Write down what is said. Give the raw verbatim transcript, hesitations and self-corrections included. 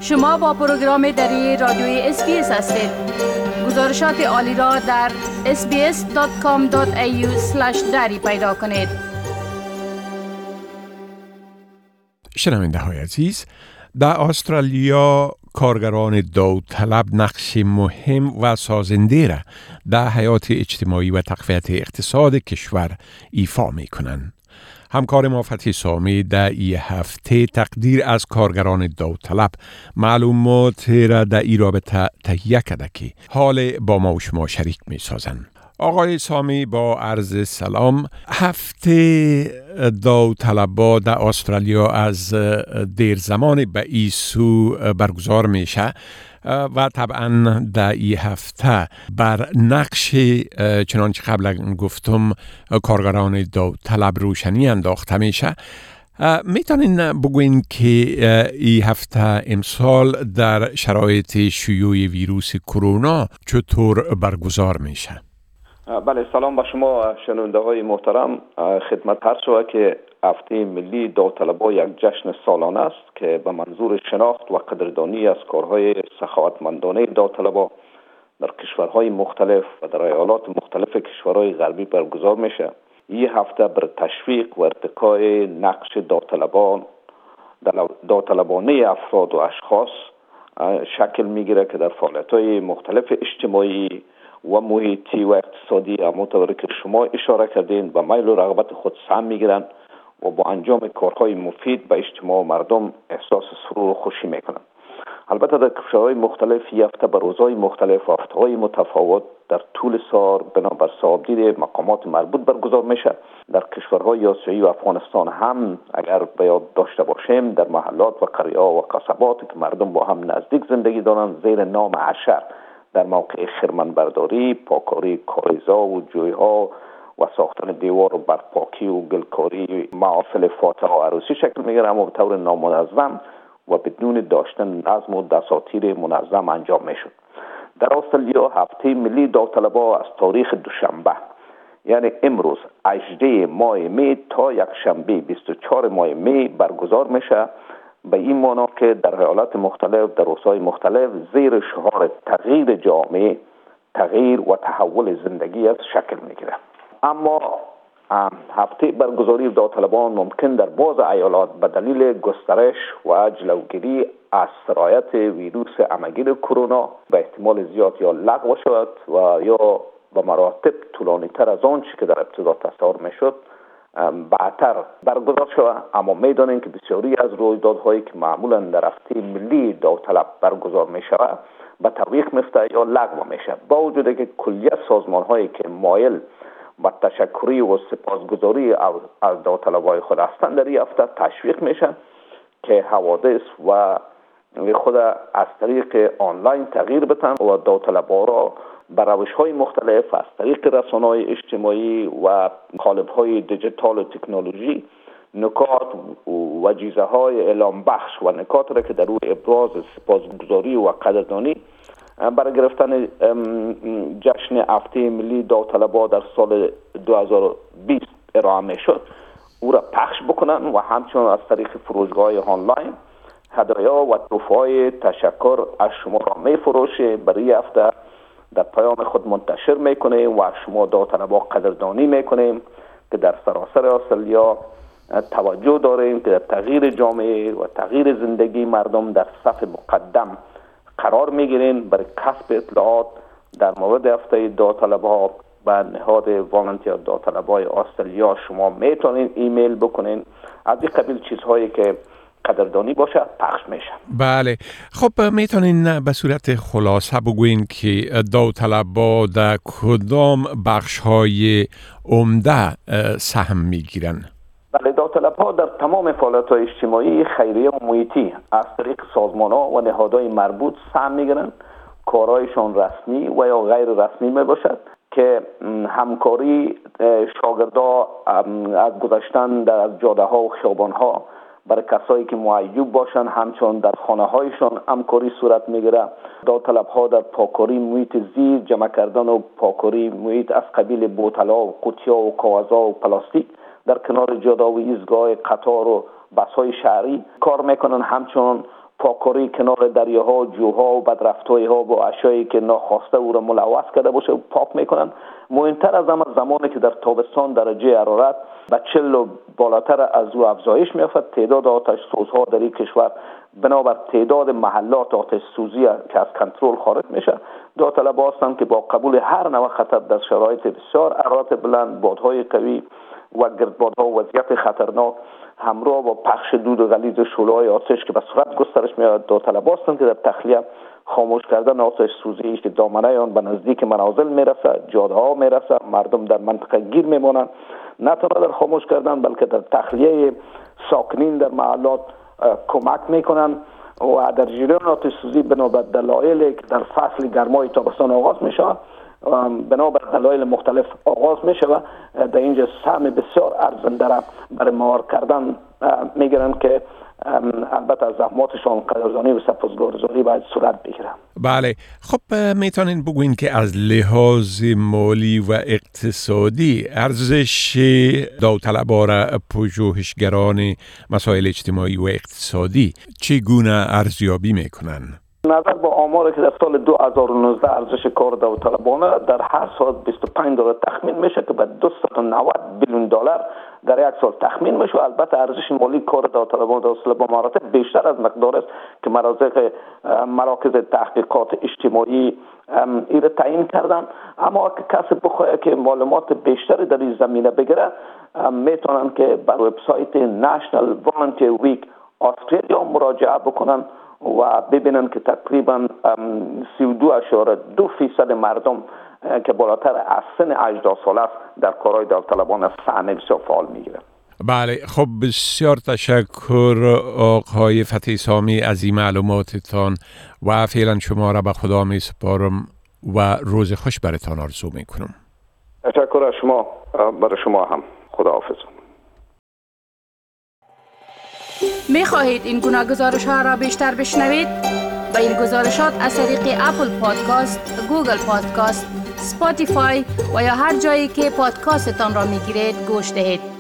شما با پروگرام دری رادیوی اس بی اس هستید. گزارشات عالی را در اس بی اس دات کام دات ای یو اسلش دری پیدا کنید. شنونده های عزیز، در استرالیا کارگران داوطلب نقش مهم و سازنده را در حیات اجتماعی و تقویت اقتصاد کشور ایفا می کنند. همکار ما فتحی سامی در این هفته تقدیر از کارگران داوطلب معلومات را در این رابطه تهیه کرده که حال با ما و شما شریک می سازند. آقای سامی با عرض سلام. هفته داوطلبا در استرالیا از دیر زمان به این سو برگزار میشه و طبعا در این هفته بر نقش چنانچه قبلا گفتم کارگران داوطلب روشنی انداخته میشه. میتونین بگوین که این هفته امسال در شرایط شیوع ویروس کرونا چطور برگزار میشه؟ بله، سلام با شما شنونده های محترم. خدمت هر شود که هفته ملی داوطلبا یک جشن سالانه است که به منظور شناخت و قدردانی از کارهای سخاوتمندانه داوطلبا در کشورهای مختلف و در ایالات مختلف کشورهای غربی برگزار میشه. این هفته بر تشویق و ارتقای نقش داوطلبان داوطلبانه افراد و اشخاص شکل میگیره که در فعالیت‌های مختلف اجتماعی و محیطی و اقتصادی همونطور که شما اشاره کردین و میل و رغبت خود سهم میگیرن و با انجام کارهای مفید به اجتماع و مردم احساس سرور و خوشی میکنن. البته در کشورهای مختلف هفته به روزهای مختلف و هفته‌های متفاوت در طول سال بنابر صاحبدید مقامات مربوط برگزار میشه. در کشورهای آسیایی و افغانستان هم اگر به یاد داشته باشیم در محلات و قریه‌ها و قصبات که مردم با هم نزدیک زندگی دارن زیر نام عشر در موقع خرمنبرداری، پاکاری کاریزا و جویها و ساختن دیوار و برپاکی و گلکاری محافل فاتحه و عروسی شکل میگیره، اما به طور نامنظم و بدون داشتن نظم و دساتیر منظم انجام میشد. در استرالیا هفته ملی داوطلبا از تاریخ دوشنبه یعنی امروز هجدهم ماه می تا یک شنبه بیست و چهارم ماه می برگزار میشه. به این معنا که در ایالات مختلف در روزهای مختلف زیر شعار تغییر جامعه، تغییر و تحول زندگی از شکل میگیره. اما هفته برگزاری داوطلبان ممکن در بعض ایالات به دلیل گسترش و جلوگیری از سرایت ویروس همگیر کرونا به احتمال زیاد یا لغو شود و یا به مراتب طولانی تر از آنچه که در ابتدا تصور میشد بعدتر برگزار شود. اما میدانیم که بسیاری از رویدادهایی که معمولا در هفته ملی داوطلب برگزار می شود به تعویق میفته یا لغو میشه، با وجود که کلیه سازمان هایی که مایل به تشکری و سپاسگزاری از داوطلبای خود هستند در این هفته تشویق میشن که حوادث و خود از طریق آنلاین تغییر بدن و داوطلبا را به روش‌های مختلف از طریق رسانه‌های اجتماعی و قالب‌های دیجیتال و تکنولوژی نکات و چیزهای اعلام بخش و نکات را که در روی ابراز سپاسگزاری و قدردانی برای گرفتن جشن هفته ملی داوطلبا در سال دو هزار و بیست ارائه میشد او را پخش بکنن و همچنین از طریق فروشگاه‌های آنلاین هدایا و تحفه‌های تشکر از شما را می‌فروشه. برای هفته در پیام خود منتشر میکنیم و شما داوطلبا قدردانی میکنیم که در سراسر استرالیا توجه داریم که در تغییر جامعه و تغییر زندگی مردم در صف مقدم قرار میگیرین. برای کسب اطلاعات در مورد هفته داوطلبا و نهاد والنتیر داوطلبای استرالیا شما میتونین ایمیل بکنین. از این قبیل چیزهایی که قدردانی باشه پخش میشه. بله، خب میتونین به صورت خلاصه بگوین که داوطلبا در کدام بخش‌های عمده سهم میگیرن؟ بله، داوطلب‌ها در تمام فعالیت‌های اجتماعی، خیریه و محیطی از طریق سازمان‌ها و نهادهای مربوط سهم میگیرن. کارهایشان رسمی و یا غیر رسمی میباشد که همکاری شاگردا از گذشتن در جاده‌ها و خیابان‌ها برای کسایی که معیوب باشن همچنان در خانه‌هایشان همکاری صورت میگیره. داوطلب‌ها در پاکاری محیط زیست، جمع کردن و پاکاری محیط از قبیل بوتل‌ها و قوطی‌ها و کاغذها و پلاستیک در کنار جاده و ایستگاه قطار و بس‌های شهری کار میکنن. همچنان پاکاری کنار دریاها، جوها و بدرفتاری‌ها با اشیایی که ناخواسته او را ملوث کرده باشه پاک میکنن. مهمتر از همه زمانی که در تابستان درجه حرارت به چهل و بالاتر از او افزایش می‌یافت، تعداد آتش سوزها در این کشور بنابر تعداد محلات آتش سوزی که از کنترل خارج میشه، داوطلبان هستند که با قبول هر نوع خطر در شرایط بسیار حرارت بلند، بادهای قوی و گردبادها و وضعیت خطرناک همراه با پخش دود و غلیظ شعله‌های آتش که به سرعت گسترش می‌یابد، داوطلبان هستند که در تخلیه خاموش کردن آتش سوزی که دامنه آن به نزدیک منازل میرسه، جاده ها میرسه، مردم در منطقه گیر میمانند، نه تنها در خاموش کردن بلکه در تخلیه ساکنین در محلات کمک میکنن و در جریان آتش سوزی بنابر دلایلی که در فصل گرمای تابستان آغاز میشه، بنابر دلایل مختلف آغاز میشه و در اینجا سهم بسیار ارزنده را برای مهار کردن میگیرن که البته از زحماتشان قدردانی و سپاسگزاری باید صورت بگیره. بله، خب میتونین بگوین که از لحاظ مالی و اقتصادی ارزش داوطلبان پژوهشگران مسائل اجتماعی و اقتصادی چگونه ارزیابی میکنن؟ نظر به آماری که در سال دو هزار و نوزده ارزش کار داوطلبانه در هر سال بیست و پنج دلار تخمین میشه که به دویست و نود بیلیون دلار در یک سال تخمین میشه. البته ارزش مالی کار داوطلبان در اصل با مراتب بیشتر از مقدار است که مراکز مراکز تحقیقات اجتماعی این تعیین کردن، اما که کسی بخواد که معلومات بیشتری در این زمینه بگیره میتونن که بر وبسایت National Volunteer Week استرالیا مراجعه بکنن و ببینن که تقریبا سی و دو اشاره دو فیصد مردم که بالاتر از سن هجده ساله است در کارهای داوطلبانه سهم بسیار فعال میگیرن. بله، خب بسیار تشکر آقای فتحی سامی از این معلوماتتان و فعلا شما را به خدا می سپارم و روز خوش براتان آرزو می کنم. تشکر از شما، برای شما هم. خداحافظ. می خواهید این گناه گزارش ها را بیشتر بشنوید؟ با این گزارشات از طریق اپل پادکاست، گوگل پادکاست، سپاتیفای و یا هر جایی که پادکاستتان را می گیرید گوش دهید.